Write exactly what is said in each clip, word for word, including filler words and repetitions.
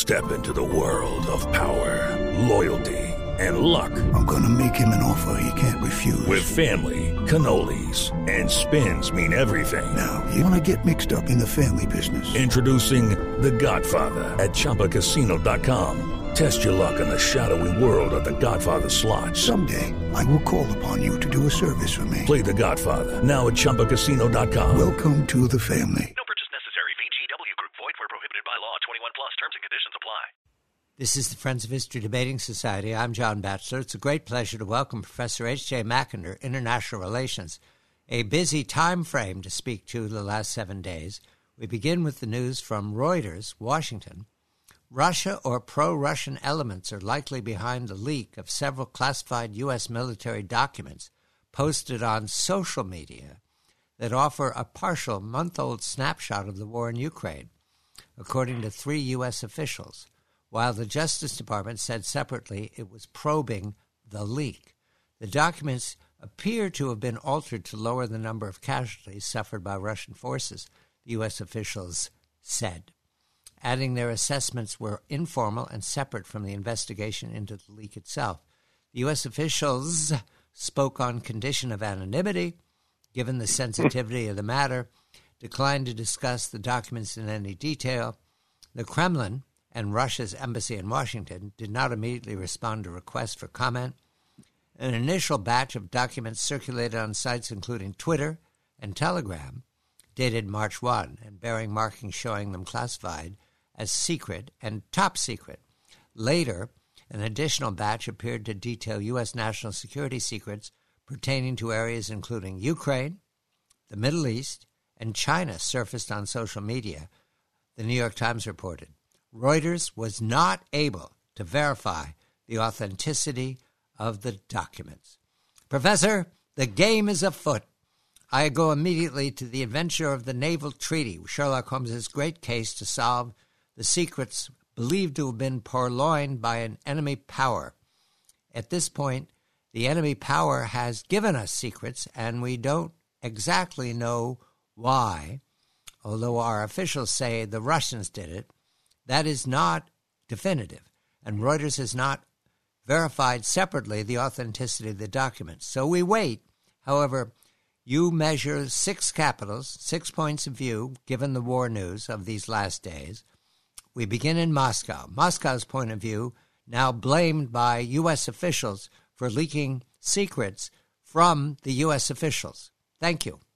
Step into the world of power, loyalty, and luck. I'm going to make him an offer he can't refuse. With family, cannolis, and spins mean everything. Now, you want to get mixed up in the family business. Introducing The Godfather at Chumba Casino dot com. Test your luck in the shadowy world of The Godfather slot. Someday, I will call upon you to do a service for me. Play The Godfather now at Chumba Casino dot com. Welcome to the family. No purchase necessary. V G W Group. Void where prohibited by law. twenty-one plus. Terms and conditions apply. This is the Friends of History Debating Society. I'm John Batchelor. It's a great pleasure to welcome Professor H J Mackinder, International Relations. A busy time frame to speak to the last seven days. We begin with the news from Reuters, Washington. Russia or pro-Russian elements are likely behind the leak of several classified U S military documents posted on social media that offer a partial month-old snapshot of the war in Ukraine, according to three U S officials, while the Justice Department said separately it was probing the leak. The documents appear to have been altered to lower the number of casualties suffered by Russian forces, the U S officials said, adding their assessments were informal and separate from the investigation into the leak itself. The U S officials spoke on condition of anonymity, given the sensitivity of the matter, declined to discuss the documents in any detail. The Kremlin and Russia's embassy in Washington did not immediately respond to requests for comment. An initial batch of documents circulated on sites including Twitter and Telegram, dated March first, and bearing markings showing them classified as secret and top secret. Later, an additional batch appeared to detail U S national security secrets pertaining to areas including Ukraine, the Middle East, and China surfaced on social media, the New York Times reported. Reuters was not able to verify the authenticity of the documents. Professor, the game is afoot. I go immediately to the adventure of the naval treaty, Sherlock Holmes's great case to solve the secrets believed to have been purloined by an enemy power. At this point, the enemy power has given us secrets, and we don't exactly know why, although our officials say the Russians did it. That is not definitive, and Reuters has not verified separately the authenticity of the documents. So we wait. However, you measure six capitals, six points of view, given the war news of these last days. We begin in Moscow. Moscow's point of view, now blamed by U S officials for leaking secrets from the U S officials. Thank you.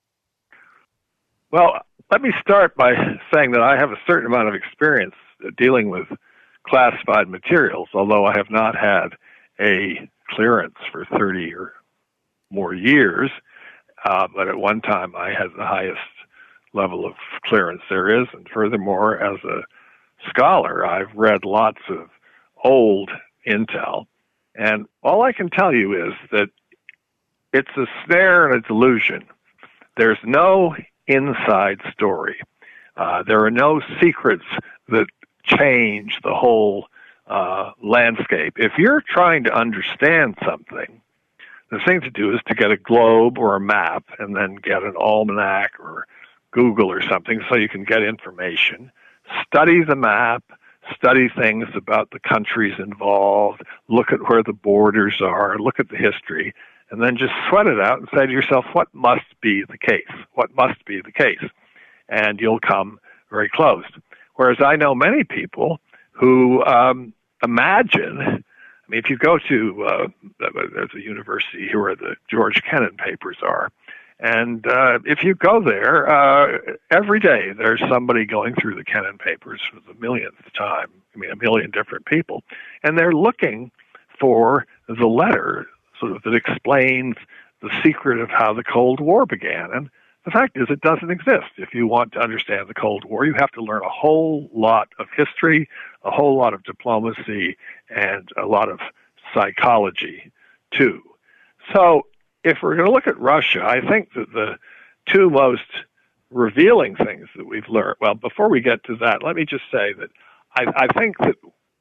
Well, let me start by saying that I have a certain amount of experience dealing with classified materials, although I have not had a clearance for thirty or more years. Uh, but at one time, I had the highest level of clearance there is. And furthermore, as a scholar, I've read lots of old intel. And all I can tell you is that it's a snare and a delusion. There's no inside story. Uh, there are no secrets that change the whole uh, landscape. If you're trying to understand something, the thing to do is to get a globe or a map and then get an almanac or Google or something so you can get information. Study the map, study things about the countries involved, look at where the borders are, look at the history, and then just sweat it out and say to yourself, what must be the case? What must be the case? And you'll come very close. Whereas I know many people who um, imagine, I mean, if you go to, uh, there's a university here where the George Kennan papers are, and uh, if you go there, uh, every day there's somebody going through the Kennan papers for the millionth time, I mean, a million different people, and they're looking for the letter sort of that explains the secret of how the Cold War began. And the fact is, it doesn't exist. If you want to understand the Cold War, you have to learn a whole lot of history, a whole lot of diplomacy, and a lot of psychology, too. So if we're going to look at Russia, I think that the two most revealing things that we've learned, well, before we get to that, let me just say that I, I think that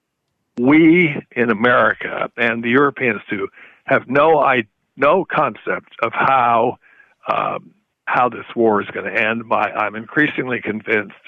we in America and the Europeans too have no I, no concept of how um, how this war is going to end. My, I'm increasingly convinced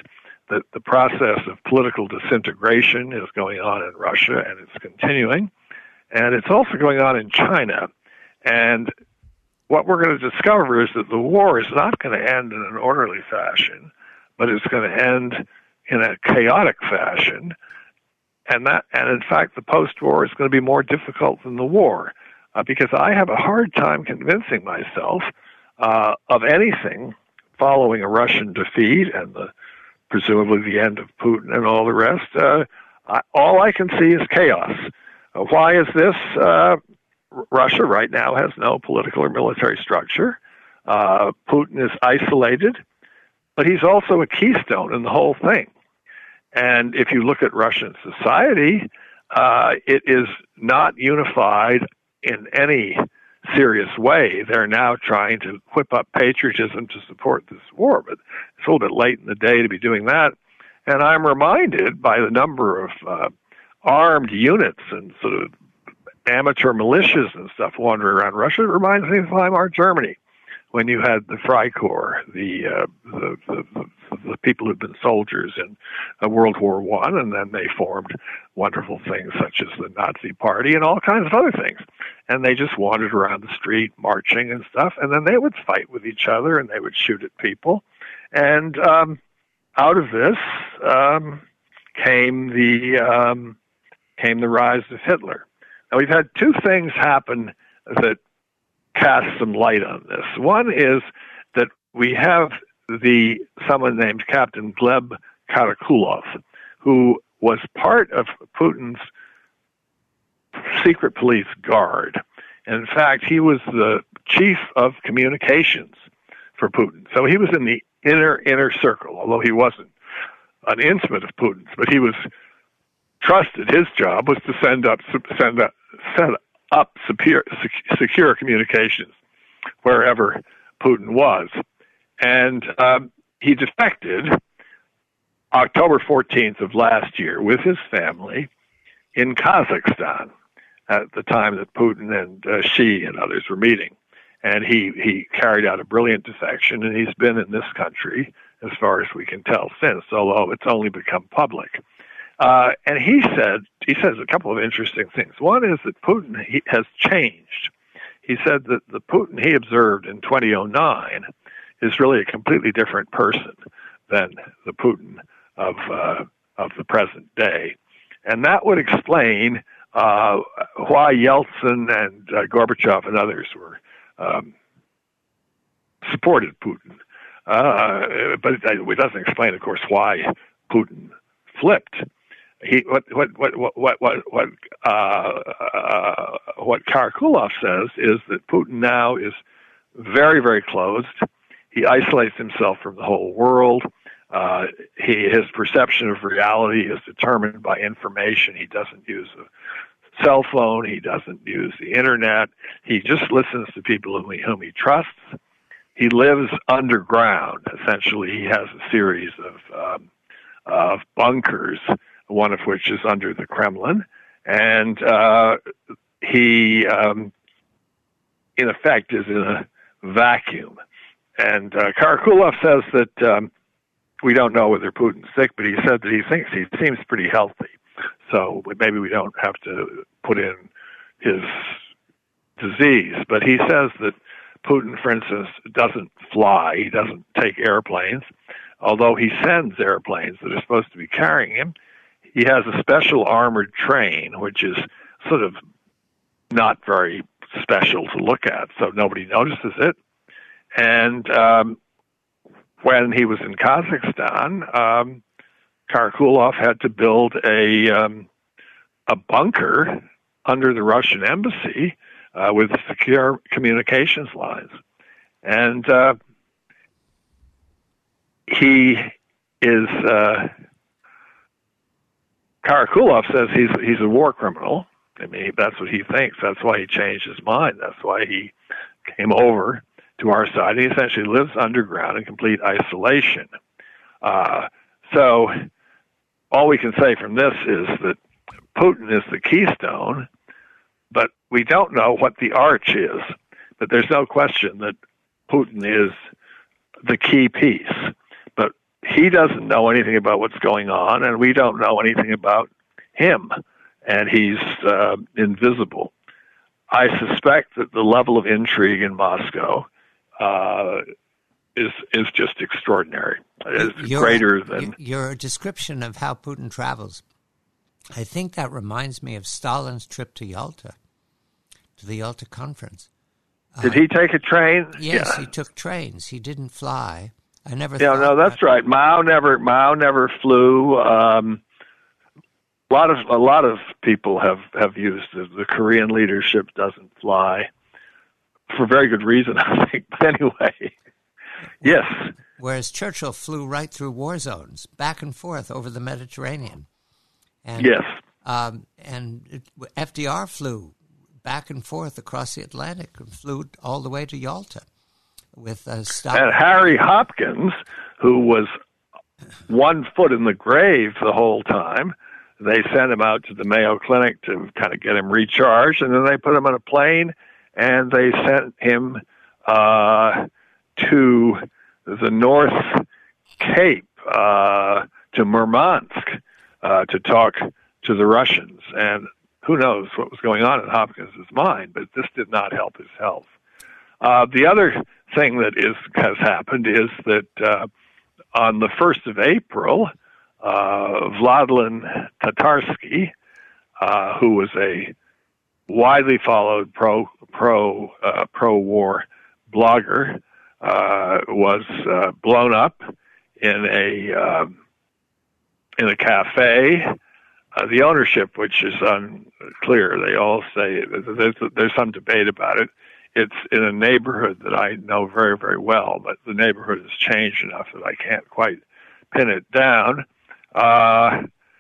that the process of political disintegration is going on in Russia, and it's continuing. And it's also going on in China. And what we're going to discover is that the war is not going to end in an orderly fashion, but it's going to end in a chaotic fashion. And that, and in fact, the post-war is going to be more difficult than the war, uh, because I have a hard time convincing myself uh, of anything following a Russian defeat and the presumably the end of Putin and all the rest. Uh, I, all I can see is chaos. Uh, why is this? Uh, Russia right now has no political or military structure. Uh, Putin is isolated, but he's also a keystone in the whole thing. And if you look at Russian society, uh, it is not unified in any serious way. They're now trying to whip up patriotism to support this war, but it's a little bit late in the day to be doing that. And I'm reminded by the number of uh, armed units and sort of amateur militias and stuff wandering around Russia. It reminds me of Weimar Germany, when you had the Freikorps, the, uh, the, the, the the people who'd been soldiers in uh, World War One, and then they formed wonderful things such as the Nazi Party and all kinds of other things. And they just wandered around the street marching and stuff, and then they would fight with each other and they would shoot at people. And um, out of this um, came the um, came the rise of Hitler. Now we've had two things happen that cast some light on this. One is that we have the someone named Captain Gleb Karakulov, who was part of Putin's secret police guard. And in fact, he was the chief of communications for Putin. So he was in the inner, inner circle, although he wasn't an intimate of Putin's, but he was trusted. His job was to send up, send up, send up secure, secure communications wherever Putin was. And um, he defected October fourteenth of last year with his family in Kazakhstan at the time that Putin and uh, Xi and others were meeting. And he, he carried out a brilliant defection, and he's been in this country as far as we can tell since, although it's only become public. Uh, and he said, he says a couple of interesting things. One is that Putin he, has changed. He said that the Putin he observed in two thousand nine is really a completely different person than the Putin of uh, of the present day. And that would explain uh, why Yeltsin and uh, Gorbachev and others were um, supported Putin. Uh, but it, it doesn't explain, of course, why Putin flipped. He what what what what what what uh, uh, what Karakulov says is that Putin now is very, very closed. He isolates himself from the whole world. Uh, he, his perception of reality is determined by information. He doesn't use a cell phone. He doesn't use the internet. He just listens to people whom he, whom he trusts. He lives underground. Essentially, he has a series of, um, of bunkers, one of which is under the Kremlin. And uh, he, um, in effect, is in a vacuum. And uh, Karakulov says that um, we don't know whether Putin's sick, but he said that he thinks he seems pretty healthy. So maybe we don't have to put in his disease. But he says that Putin, for instance, doesn't fly. He doesn't take airplanes, although he sends airplanes that are supposed to be carrying him. He has a special armored train, which is sort of not very special to look at, so nobody notices it. And um, when he was in Kazakhstan, um, Karakulov had to build a um, a bunker under the Russian embassy uh, with secure communications lines. And uh, he is, uh, Karakulov says he's he's a war criminal. I mean, that's what he thinks. That's why he changed his mind. That's why he came over to our side. He essentially lives underground in complete isolation. Uh, so all we can say from this is that Putin is the keystone, but we don't know what the arch is. But there's no question that Putin is the key piece. But he doesn't know anything about what's going on, and we don't know anything about him, and he's uh, invisible. I suspect that the level of intrigue in Moscow uh, is is just extraordinary. It's your, greater than your description of how Putin travels. I think that reminds me of Stalin's trip to Yalta, to the Yalta Conference. Did uh, he take a train? Yes, yeah. he took trains. He didn't fly. I never. Yeah, thought no, that's that. right. Mao never. Mao never flew. Um, a lot of a lot of people have have used the, the Korean leadership doesn't fly for very good reason, I think. But anyway, yes. Whereas Churchill flew right through war zones, back and forth over the Mediterranean. And, yes. Um, and it, F D R flew back and forth across the Atlantic and flew all the way to Yalta with a stop. And Harry Hopkins, who was one foot in the grave the whole time, they sent him out to the Mayo Clinic to kind of get him recharged, and then they put him on a plane, and they sent him uh, to the North Cape, uh, to Murmansk, uh, to talk to the Russians. And who knows what was going on in Hopkins' mind, but this did not help his health. Uh, the other thing that is has happened is that uh, on the first of April, uh, Vladimir Tatarsky, uh, who was a widely followed pro pro uh, pro war blogger, uh, was uh, blown up in a um, in a cafe. Uh, the ownership, which is unclear, they all say there's, there's some debate about it. It's in a neighborhood that I know very, very well, but the neighborhood has changed enough that I can't quite pin it down. Uh,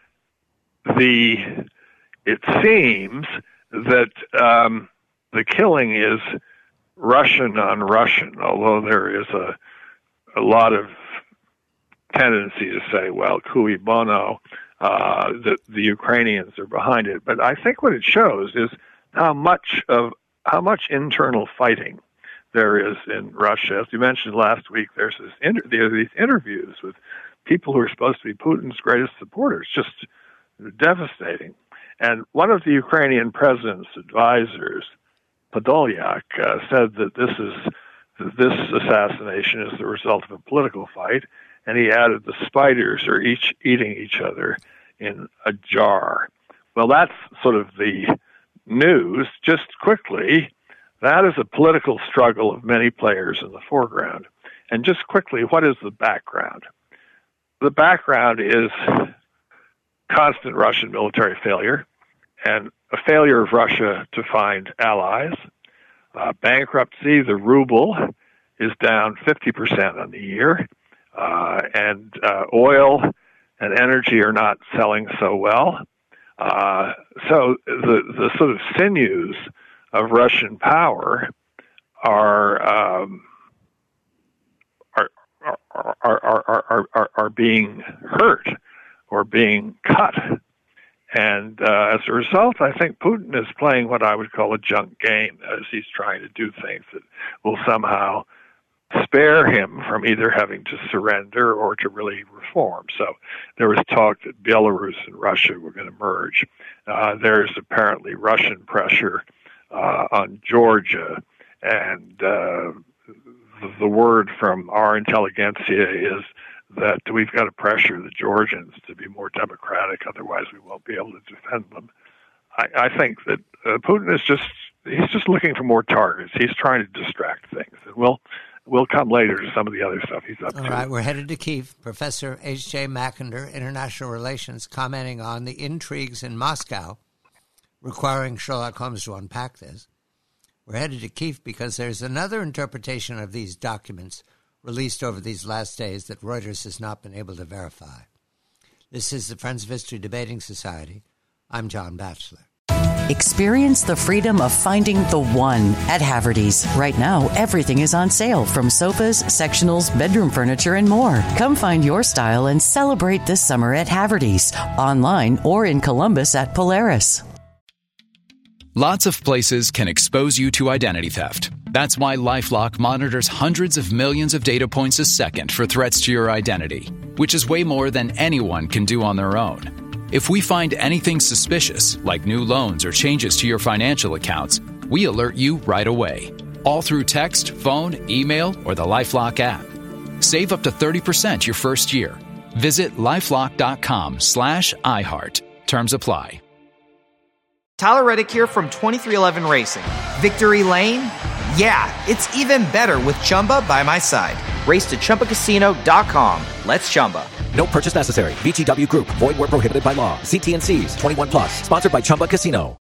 the it seems that um, the killing is Russian on Russian, although there is a a lot of tendency to say, well, cui bono, uh, that the Ukrainians are behind it. But I think what it shows is how much of how much internal fighting there is in Russia. As you mentioned last week, there's this inter- there are these interviews with people who are supposed to be Putin's greatest supporters, just devastating. And one of the Ukrainian president's advisors, Podolyak, uh, said that this is this assassination is the result of a political fight, and he added the spiders are each eating each other in a jar. Well, that's sort of the news. Just quickly, that is a political struggle of many players in the foreground. And just quickly, what is the background? The background is constant Russian military failure and a failure of Russia to find allies, uh, bankruptcy. The ruble is down fifty percent on the year, uh, and uh, oil and energy are not selling so well. Uh, so the, the sort of sinews of Russian power are um, are, are, are, are, are, are being hurt or being cut. And uh, as a result, I think Putin is playing what I would call a junk game, as he's trying to do things that will somehow spare him from either having to surrender or to really reform. So there was talk that Belarus and Russia were going to merge. Uh, there's apparently Russian pressure uh, on Georgia, and uh, the, the word from our intelligentsia is that we've got to pressure the Georgians to be more democratic, otherwise we won't be able to defend them. I, I think that uh, Putin is just, he's just looking for more targets. He's trying to distract things. And we'll, we'll come later to some of the other stuff he's up All to. All right, we're headed to Kyiv. Professor H J. Mackinder, International Relations, commenting on the intrigues in Moscow, requiring Sherlock Holmes to unpack this. We're headed to Kyiv because there's another interpretation of these documents released over these last days that Reuters has not been able to verify. This is the Friends of History Debating Society. I'm John Batchelor. Experience the freedom of finding the one at Haverty's. Right now, everything is on sale, from sofas, sectionals, bedroom furniture, and more. Come find your style and celebrate this summer at Haverty's, online or in Columbus at Polaris. Lots of places can expose you to identity theft. That's why LifeLock monitors hundreds of millions of data points a second for threats to your identity. which is way more than anyone can do on their own. If we find anything suspicious, like new loans or changes to your financial accounts, we alert you right away. All through text, phone, email, or the LifeLock app. Save up to thirty percent your first year. Visit lifelock.com slash iHeart. Terms apply. Tyler Reddick here from twenty-three eleven Racing. Victory Lane? Yeah, it's even better with Chumba by my side. Race to Chumba Casino dot com. Let's Chumba. No purchase necessary. V G W Group. Void where prohibited by law. See T and C's. twenty-one plus. Sponsored by Chumba Casino.